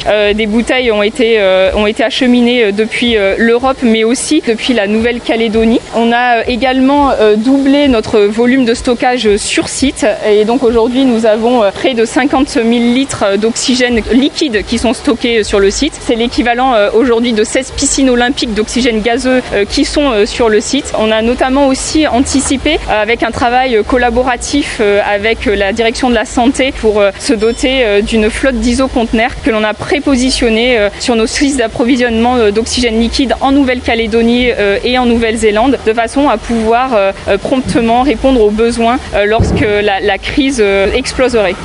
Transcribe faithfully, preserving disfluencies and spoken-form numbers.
Euh, des bouteilles ont été, euh, ont été acheminées depuis euh, l'Europe, mais aussi depuis la Nouvelle-Calédonie. On a également euh, doublé notre volume de stockage sur site et donc aujourd'hui nous avons près de cinquante mille litres d'oxygène liquide qui sont stockés sur le site. C'est l'équivalent euh, aujourd'hui de seize piscines olympiques d'oxygène gazeux euh, qui sont euh, sur le site. On a notamment aussi anticipé euh, avec un travail collaboratif euh, avec la direction de la santé pour euh, se doter euh, d'une flotte d'isoconteneurs que l'on a prépositionnés euh, sur nos sites d'approvisionnement euh, d'oxygène liquide en Nouvelle-Calédonie euh, et en Nouvelle-Zélande de façon à pouvoir euh, promptement répondre aux besoins euh, lorsque la, la crise euh, exploserait.